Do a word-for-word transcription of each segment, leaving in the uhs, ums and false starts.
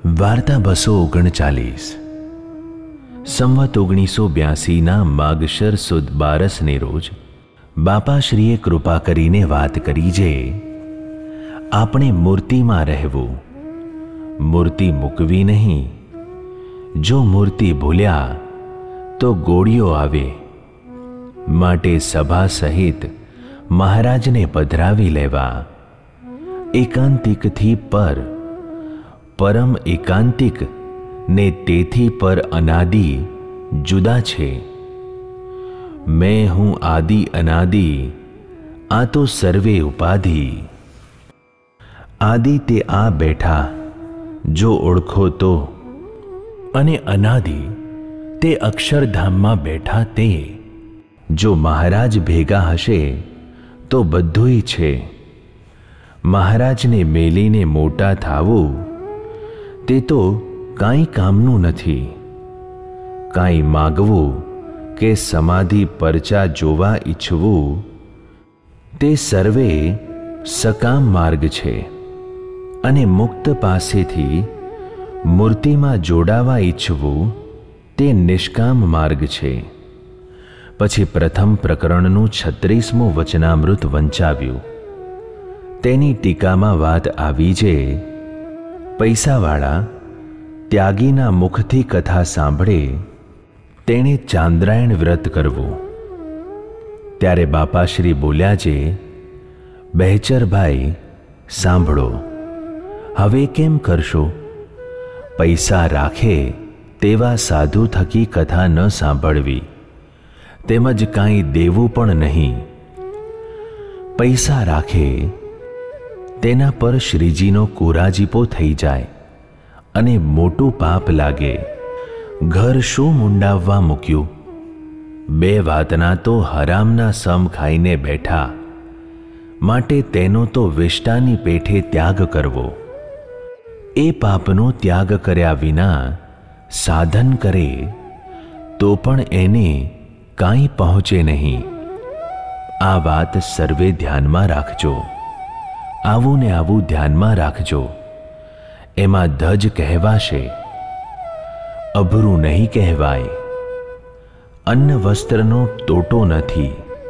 વાર્તા બસો ઓગણચાલીસ. સંવત ઓગણીસો બ્યાસીના માગશર સુદ બારસને રોજ બાપાશ્રીએ કૃપા કરીને વાત કરી જે આપણે મૂર્તિમાં રહેવું, મૂર્તિ મૂકવી નહીં. જો મૂર્તિ ભૂલ્યા તો ગોળીઓ આવે. માટે સભા સહિત મહારાજને પધરાવી લેવા. એકાંતિકથી પર, પરમ એકાંતિક ને તેથી પર અનાદિ જુદા છે. મેં હું આદિ અનાદિ, આ તો સર્વે ઉપાધિ. આદિ તે આ બેઠા જો ઓળખો તો, અને અનાદિ તે અક્ષરધામમાં બેઠા તે. જો મહારાજ ભેગા હશે તો બધુંય છે. મહારાજને મેલીને મોટા થાવું તે તો કાંઈ કામનું નથી. કાંઈ માગવું કે સમાધિ પરચા જોવા ઈચ્છવું તે સર્વે સકામ માર્ગ છે. અને મુક્ત પાસેથી મૂર્તિમાં જોડાવા ઈચ્છવું તે નિષ્કામ માર્ગ છે. પછી પ્રથમ પ્રકરણનું છત્રીસમું વચનામૃત વંચાવ્યું. તેની ટીકામાં વાત આવી છે પૈસાવાળા ત્યાગીના મુખથી કથા સાંભળે તેણે ચાંદ્રાયણ વ્રત કરવું. ત્યારે બાપાશ્રી બોલ્યા છે, બહેચરભાઈ સાંભળો, હવે કેમ કરશો? પૈસા રાખે તેવા સાધુ થકી કથા ન સાંભળવી, તેમજ કાંઈ દેવું પણ નહીં. પૈસા રાખે તેના પર શ્રીજીનો કુરાજીપો થઈ જાય અને મોટું પાપ લાગે. ઘર શું મુંડાવવા મૂક્યું? બે વાતના તો હરામના સમ ખાઈને બેઠા. માટે તેનો તો વિષ્ટાની પેઠે ત્યાગ કરવો. એ પાપનો ત્યાગ કર્યા વિના સાધન કરે તો પણ એને કાંઈ પહોંચે નહીં. આ વાત સર્વે ધ્યાનમાં રાખજો. આવું ને આવું ધ્યાનમાં રાખજો. એમાં ધજ કહેવાશે, અભરું નહીં કહેવાય. અન્ન વસ્ત્રનો ટોટો નથી.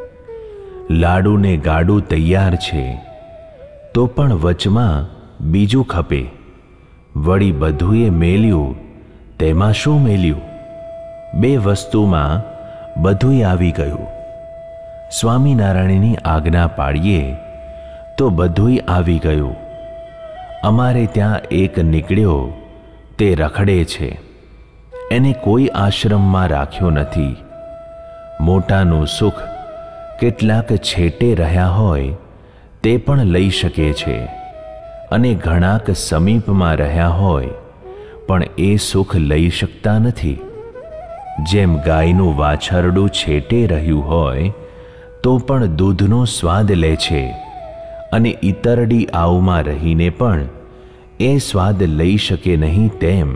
લાડુ ને ગાડું તૈયાર છે તો પણ વચમાં બીજું ખપે. વળી બધુંએ મેલ્યું તેમાં શું મેલ્યું? બે વસ્તુમાં બધુંય આવી ગયું. સ્વામિનારાયણની આજ્ઞા પાડીએ તો બધુંય આવી ગયું. અમારે ત્યાં એક નીકળ્યો તે રખડે છે. એને કોઈ આશ્રમમાં રાખ્યો નથી. મોટાનું સુખ કેટલાક છેટે રહ્યા હોય તે પણ લઈ શકે છે, અને ઘણાક સમીપમાં રહ્યા હોય પણ એ સુખ લઈ શકતા નથી. જેમ ગાયનું વાછરડું છેટે રહ્યું હોય તો પણ દૂધનો સ્વાદ લે છે, અને ઈતરડી આવમાં રહીને પણ એ સ્વાદ લઈ શકે નહીં. તેમ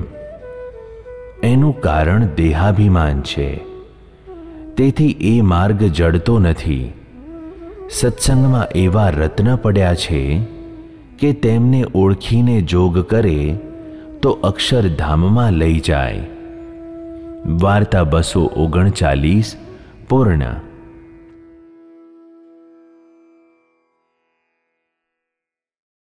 એનું કારણ દેહાભિમાન છે. તેથી એ માર્ગ જડતો નથી. સત્સંગમાં એવા રત્ન પડ્યા છે કે તેમને ઓળખીને જોગ કરે તો અક્ષરધામમાં લઈ જાય. વાર્તા બસો ઓગણચાલીસ પૂર્ણ.